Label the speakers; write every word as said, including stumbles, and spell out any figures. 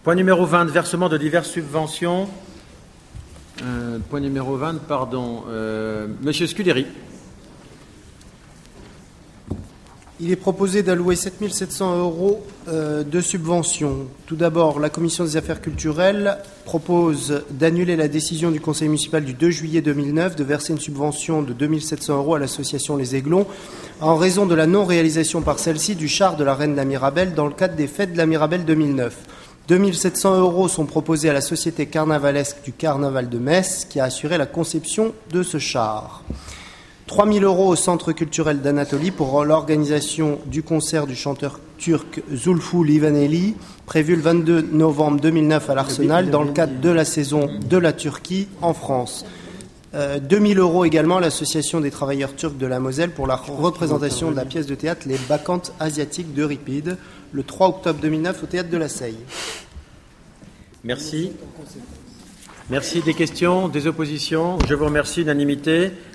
Speaker 1: Point numéro vingt, versement de diverses subventions. Euh, point numéro vingt, pardon. Euh, Monsieur Scuderi.
Speaker 2: Il est proposé d'allouer sept mille sept cents euros euh, de subventions. Tout d'abord, la Commission des affaires culturelles propose d'annuler la décision du Conseil municipal du deux juillet deux mille neuf de verser une subvention de deux mille sept cents euros à l'association Les Aiglons en raison de la non-réalisation par celle-ci du char de la Reine de la Mirabelle dans le cadre des Fêtes de la Mirabelle deux mille neuf. deux mille sept cents euros sont proposés à la société carnavalesque du Carnaval de Metz qui a assuré la conception de ce char. trois mille euros au Centre culturel d'Anatolie pour l'organisation du concert du chanteur turc Zulfü Livaneli, prévu le vingt-deux novembre deux mille neuf à l'Arsenal, dans le cadre de la saison de la Turquie en France. Euh, deux mille euros également à l'Association des travailleurs turcs de la Moselle pour la représentation de la pièce de théâtre Les Bacchantes asiatiques d'Euripide, le trois octobre deux mille neuf au Théâtre de la Seille.
Speaker 1: Merci. Merci. Des questions, des oppositions? Je vous remercie. Unanimité.